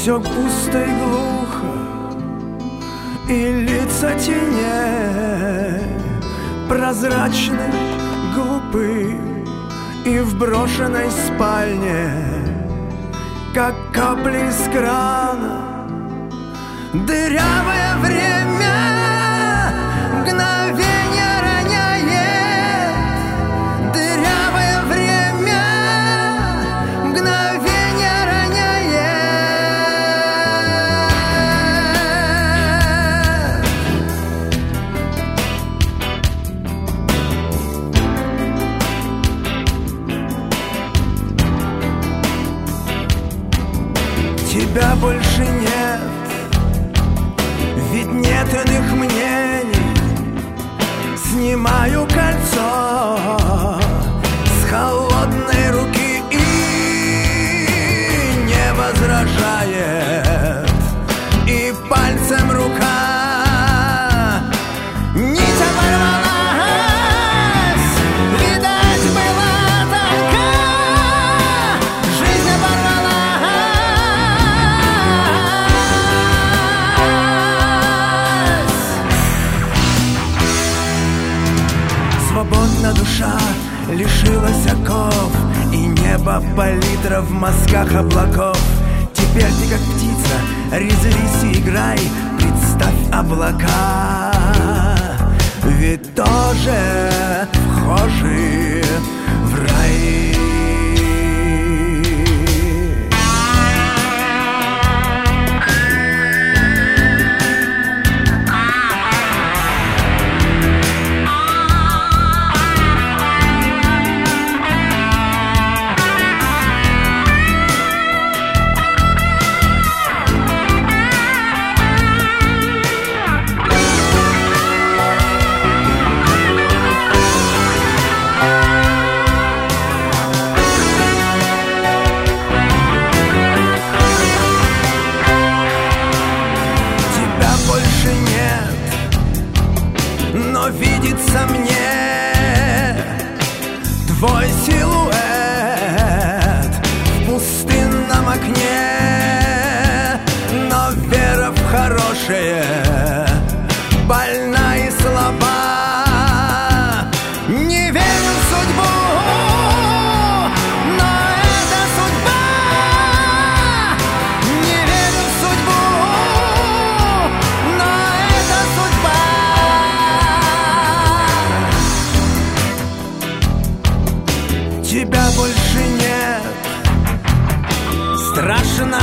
все пусто и глухо, и лица теней прозрачны, глупы, и в брошенной спальне, как капли из крана, дырявое время мгновенье роняет. Дырявое время мгновенье роняет. Тебя больше нет, ведь нет иных мнений. Снимаю кольцо с холодной руки и не возражает. И пальцем рука нить оборвалась. Видать, была только жизнь оборвалась. Свободна душа, лишилась оков, и небо палитра в мазках облаков. Теперь ты как птица, резвись и играй, представь облака, ведь тоже вхожи в рай. Но видится мне твой силуэт в пустынном окне. Но вера в хорошее больна и слаба. Не верю в судьбу, но это судьба. Не верю в судьбу, но это судьба. Тебя больше нет, страшно.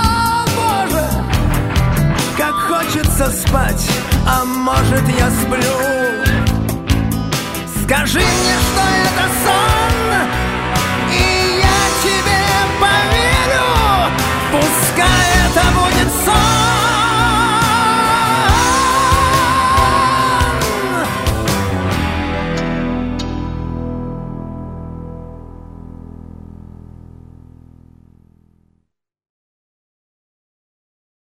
Боже, как хочется спать, а может я сплю.